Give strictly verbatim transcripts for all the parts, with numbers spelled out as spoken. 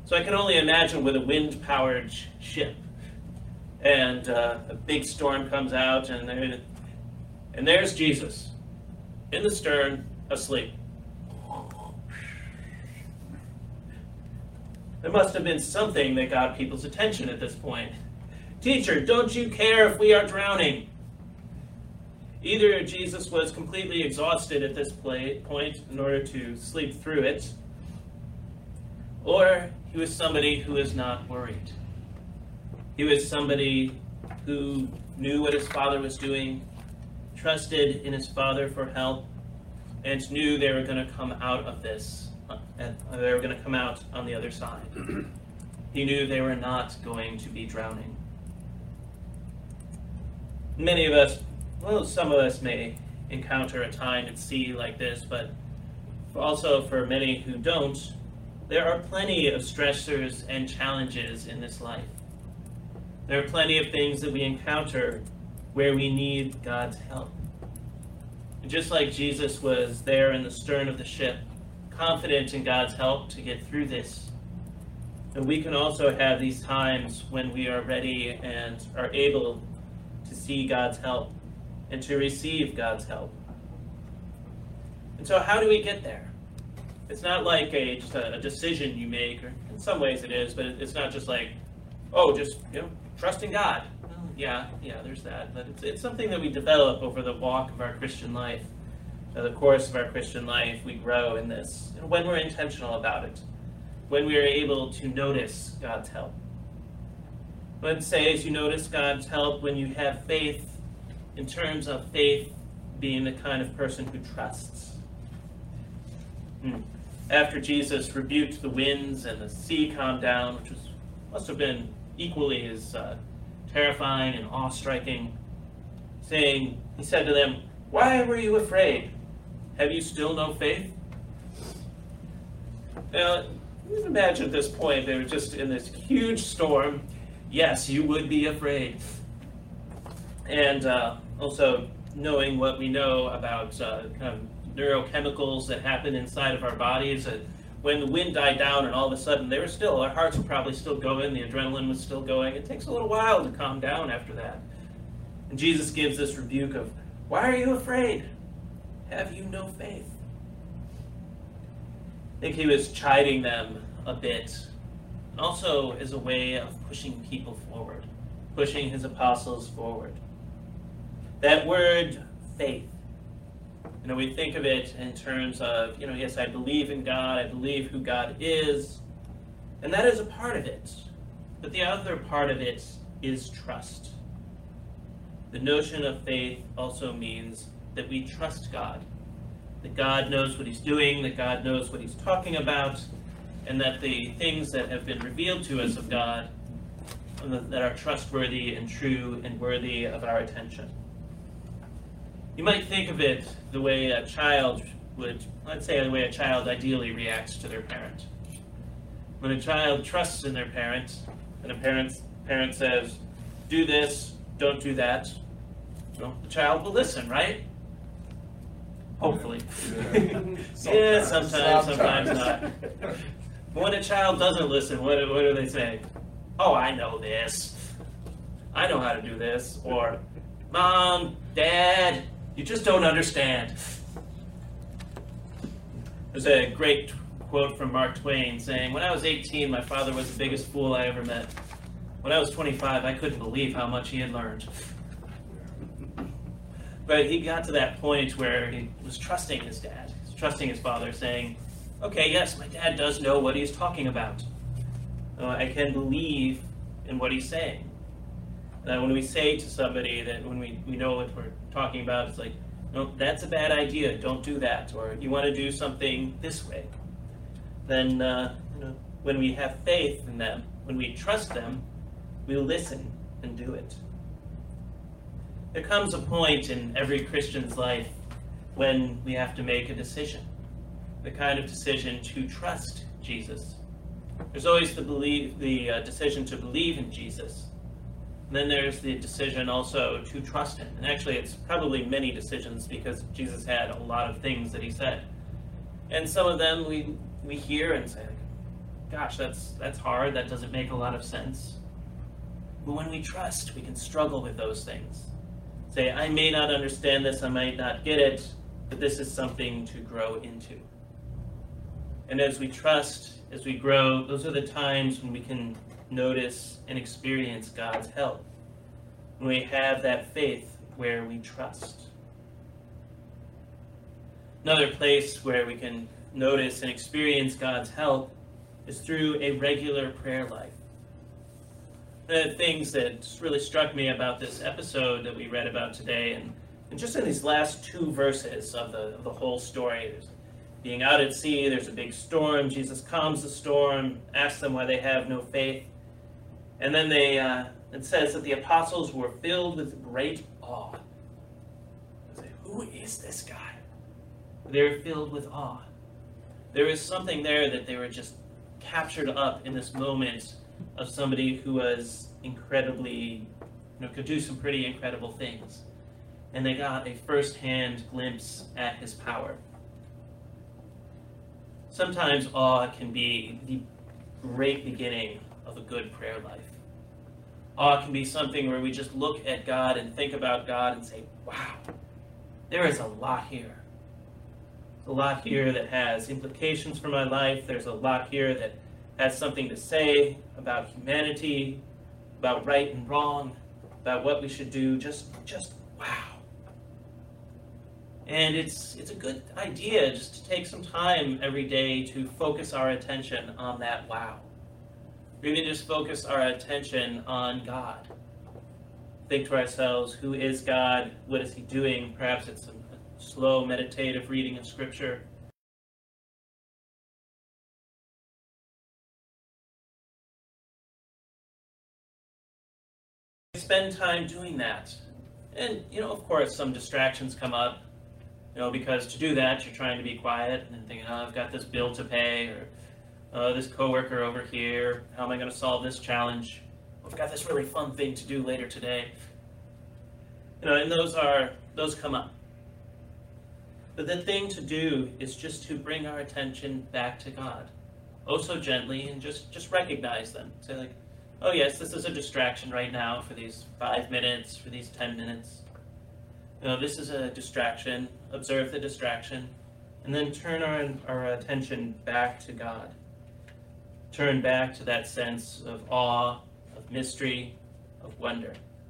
So I can only imagine with a wind-powered ship, and uh, a big storm comes out, and there, and there's Jesus in the stern, asleep. There must have been something that got people's attention at this point. Teacher, don't you care if we are drowning? Either Jesus was completely exhausted at this point in order to sleep through it, or he was somebody who was not worried. He was somebody who knew what his Father was doing, trusted in his Father for help, and knew they were going to come out of this, and they were going to come out on the other side. He knew they were not going to be drowning. Many of us, well, some of us may encounter a time at sea like this, but also for many who don't, there are plenty of stressors and challenges in this life. There are plenty of things that we encounter where we need God's help. And just like Jesus was there in the stern of the ship, confident in God's help to get through this, and we can also have these times when we are ready and are able to see God's help and to receive God's help. And so how do we get there? It's not like a, just a, a decision you make, or in some ways it is, but it's not just like, oh, just, you know, trusting God. Well, yeah, yeah, there's that. But it's, it's something that we develop over the walk of our Christian life. Uh, the course of our Christian life, we grow in this. And when we're intentional about it, when we are able to notice God's help. Let's say as you notice God's help when you have faith, in terms of faith being the kind of person who trusts. Hmm. After Jesus rebuked the winds and the sea calmed down, which was, must have been equally as uh, terrifying and awe-striking, saying, he said to them, "Why were you afraid? Have you still no faith?" Now, imagine at this point, they were just in this huge storm. Yes, you would be afraid. And uh, also knowing what we know about uh, kind of neurochemicals that happen inside of our bodies, uh, when the wind died down and all of a sudden they were still, our hearts were probably still going, the adrenaline was still going. It takes a little while to calm down after that. And Jesus gives this rebuke of, "Why are you afraid? Have you no faith?" I think he was chiding them a bit, and also as a way of pushing people forward, pushing his apostles forward. That word, faith, you know, we think of it in terms of, you know, yes, I believe in God, I believe who God is, and that is a part of it. But the other part of it is trust. The notion of faith also means that we trust God, that God knows what he's doing, that God knows what he's talking about, and that the things that have been revealed to us of God that are trustworthy and true and worthy of our attention. You might think of it the way a child would, let's say the way a child ideally reacts to their parent. When a child trusts in their parent, and a parent, parent says, "Do this, don't do that," well, the child will listen, right? Hopefully. sometimes. Yeah, sometimes, sometimes, sometimes not. But when a child doesn't listen, what, what do they say? "Oh, I know this. I know how to do this." Or, "Mom, Dad, you just don't understand." There's a great quote from Mark Twain saying, "When I was eighteen, my father was the biggest fool I ever met. When I was twenty-five, I couldn't believe how much he had learned." But he got to that point where he was trusting his dad, he was trusting his father, saying, "Okay, yes, my dad does know what he's talking about. Uh, I can believe in what he's saying." That when we say to somebody that when we, we know what we're talking about, it's like, "No, that's a bad idea, don't do that," or "You want to do something this way," then uh, you know, when we have faith in them, when we trust them, we listen and do it. There comes a point in every Christian's life when we have to make a decision, the kind of decision to trust Jesus. There's always the believe, the uh, decision to believe in Jesus. And then there's the decision also to trust him. And actually, it's probably many decisions because Jesus had a lot of things that he said. And some of them we we hear and say, gosh, that's that's hard, that doesn't make a lot of sense. But when we trust, we can struggle with those things. Say, I may not understand this, I might not get it, but this is something to grow into. And as we trust, as we grow, those are the times when we can notice and experience God's help. When we have that faith where we trust. Another place where we can notice and experience God's help is through a regular prayer life. One of the things that really struck me about this episode that we read about today, and, and just in these last two verses of the, of the whole story, there's being out at sea, there's a big storm, Jesus calms the storm, asks them why they have no faith, and then they uh, it says that the apostles were filled with great awe. They say, who is this guy? They're filled with awe. There is something there that they were just captured up in this moment of somebody who was incredibly, you know, could do some pretty incredible things. And they got a first-hand glimpse at his power. Sometimes awe can be the great beginning of a good prayer life. Awe can be something where we just look at God and think about God and say, wow, there is a lot here. There's a lot here that has implications for my life. There's a lot here that has something to say about humanity, about right and wrong, about what we should do. Just, just wow. And it's it's a good idea just to take some time every day to focus our attention on that wow. Or even just focus our attention on God. Think to ourselves, who is God? What is he doing? Perhaps it's a slow meditative reading of Scripture. Spend time doing that. And, you know, of course, some distractions come up. You know, because to do that, you're trying to be quiet and then thinking, oh, I've got this bill to pay, or uh, this coworker over here. How am I going to solve this challenge? I've got this really fun thing to do later today. You know, and those are those come up. But the thing to do is just to bring our attention back to God, oh so gently, and just just recognize them. Say like, oh yes, this is a distraction right now for these five minutes, for these ten minutes. You know, this is a distraction. Observe the distraction, and then turn our, our attention back to God. Turn back to that sense of awe, of mystery, of wonder.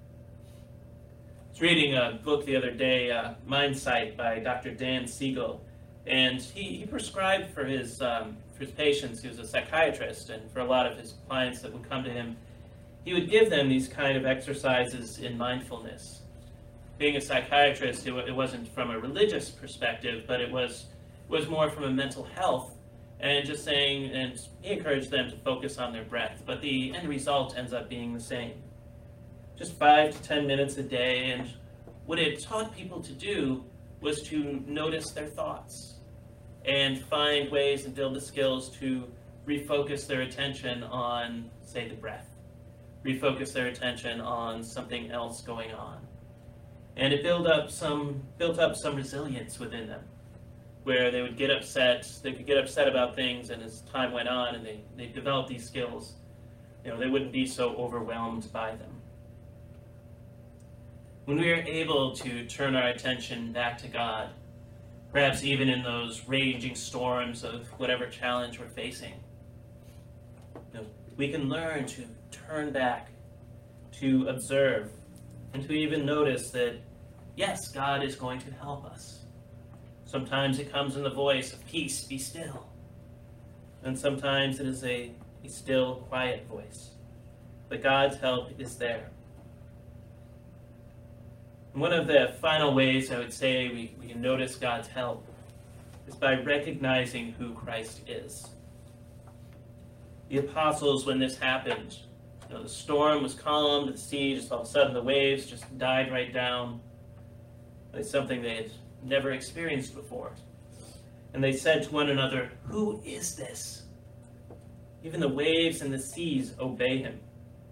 I was reading a book the other day, uh, Mindsight by Doctor Dan Siegel, and he, he prescribed for his, um, for his patients, he was a psychiatrist, and for a lot of his clients that would come to him, he would give them these kind of exercises in mindfulness. Being a psychiatrist, it, it wasn't from a religious perspective, but it was was more from a mental health, and just saying, and he encouraged them to focus on their breath, but the end result ends up being the same. Just five to ten minutes a day, and what it taught people to do was to notice their thoughts and find ways and build the skills to refocus their attention on, say, the breath, refocus their attention on something else going on. And it built up some built up some resilience within them, where they would get upset, they could get upset about things, and as time went on and they, they developed these skills, you know, they wouldn't be so overwhelmed by them. When we are able to turn our attention back to God, perhaps even in those raging storms of whatever challenge we're facing, you know, we can learn to turn back, to observe, and to even notice that, yes, God is going to help us. Sometimes it comes in the voice of peace, be still. And sometimes it is a, a still, quiet voice. But God's help is there. And one of the final ways I would say we, we can notice God's help is by recognizing who Christ is. The apostles, when this happened, you know, the storm was calmed, the sea, just all of a sudden the waves just died right down. It's something they had never experienced before. And they said to one another, who is this? Even the waves and the seas obey him.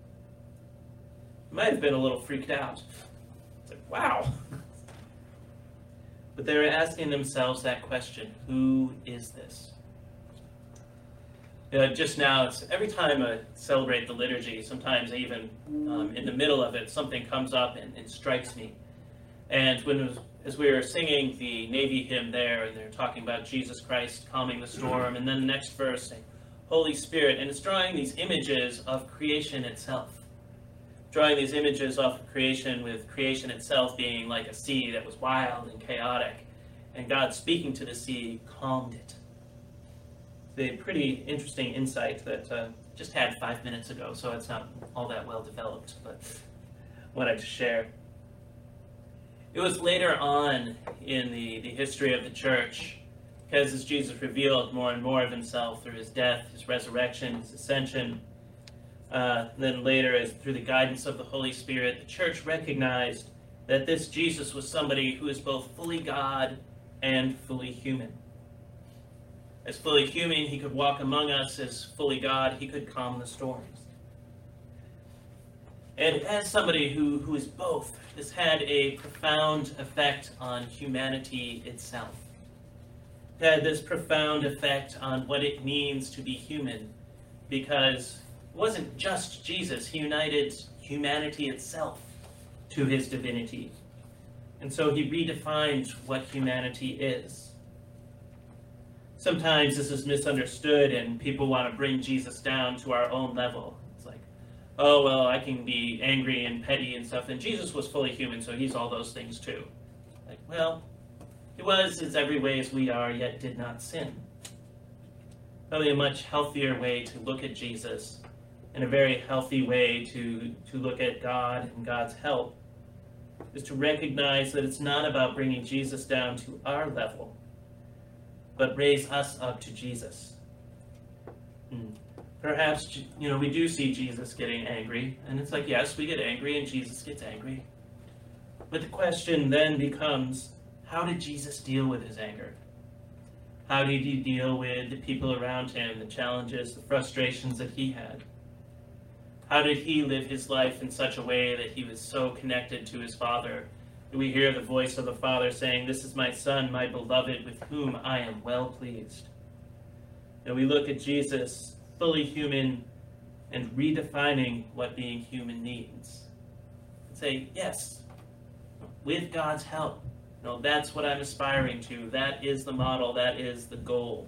Might have been a little freaked out. It's like, wow. But they were asking themselves that question, who is this? Uh, just now, it's every time I celebrate the liturgy, sometimes even um, in the middle of it, something comes up and, and strikes me. And when it was, as we were singing the Navy hymn there, and they're talking about Jesus Christ calming the storm, and then the next verse saying, Holy Spirit, and it's drawing these images of creation itself. Drawing these images of creation, with creation itself being like a sea that was wild and chaotic, and God speaking to the sea calmed it. A pretty interesting insight that uh, just had five minutes ago, so it's not all that well developed, but wanted to share. It was later on in the, the history of the church, because as Jesus revealed more and more of himself through his death, his resurrection, his ascension, uh, then later as through the guidance of the Holy Spirit, the church recognized that this Jesus was somebody who is both fully God and fully human. As fully human, he could walk among us. As fully God, he could calm the storms. And as somebody who, who is both, this had a profound effect on humanity itself. It had this profound effect on what it means to be human, because it wasn't just Jesus. He united humanity itself to his divinity. And so he redefined what humanity is. Sometimes this is misunderstood and people want to bring Jesus down to our own level. It's like, oh, well, I can be angry and petty and stuff. And Jesus was fully human, so he's all those things too. Like, well, he was as every way as we are, yet did not sin. Probably a much healthier way to look at Jesus, and a very healthy way to, to look at God and God's help, is to recognize that it's not about bringing Jesus down to our level, but raise us up to Jesus. Hmm. Perhaps, you know, we do see Jesus getting angry, and it's like, yes, we get angry and Jesus gets angry. But the question then becomes, how did Jesus deal with his anger? How did he deal with the people around him, the challenges, the frustrations that he had? How did he live his life in such a way that he was so connected to his Father? We hear the voice of the Father saying, "This is my Son, my beloved, with whom I am well pleased." And we look at Jesus, fully human, and redefining what being human means. And say, yes, with God's help. No, that's what I'm aspiring to. That is the model. That is the goal.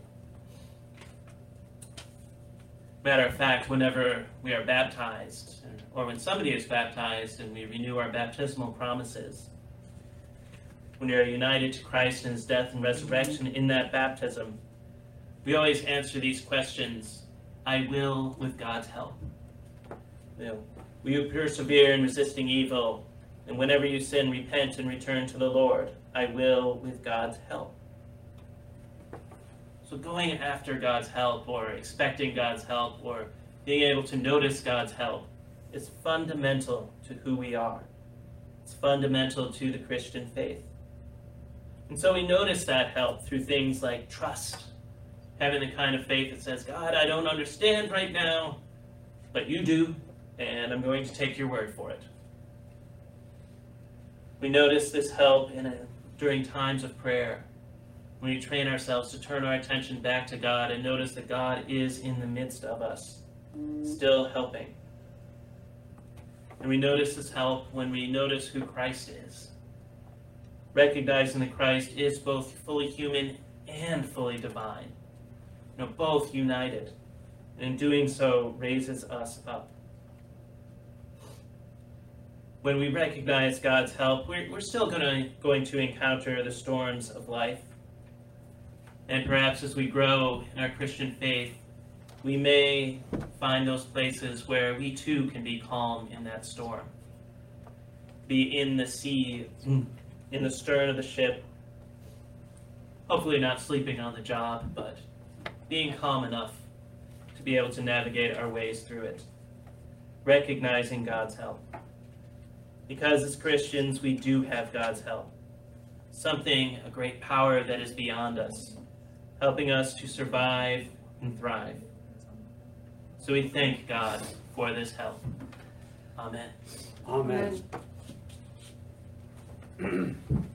Matter of fact, whenever we are baptized, or when somebody is baptized and we renew our baptismal promises, when we are united to Christ in his death and resurrection in that baptism, we always answer these questions, I will with God's help. You know, will you persevere in resisting evil? And whenever you sin, repent and return to the Lord. I will with God's help. So going after God's help, or expecting God's help, or being able to notice God's help is fundamental to who we are. It's fundamental to the Christian faith. And so we notice that help through things like trust, having the kind of faith that says, God, I don't understand right now, but you do, and I'm going to take your word for it. We notice this help in a, during times of prayer, when we train ourselves to turn our attention back to God and notice that God is in the midst of us, still helping. And we notice this help when we notice who Christ is, recognizing that Christ is both fully human and fully divine, you know, both united, and in doing so raises us up. When we recognize God's help, we're, we're still gonna, going to encounter the storms of life. And perhaps as we grow in our Christian faith, we may find those places where we too can be calm in that storm. Be in the sea, in the stern of the ship, hopefully not sleeping on the job, but being calm enough to be able to navigate our ways through it, recognizing God's help. Because as Christians, we do have God's help, something, a great power that is beyond us, helping us to survive and thrive. So we thank God for this help. Amen. Amen. Amen.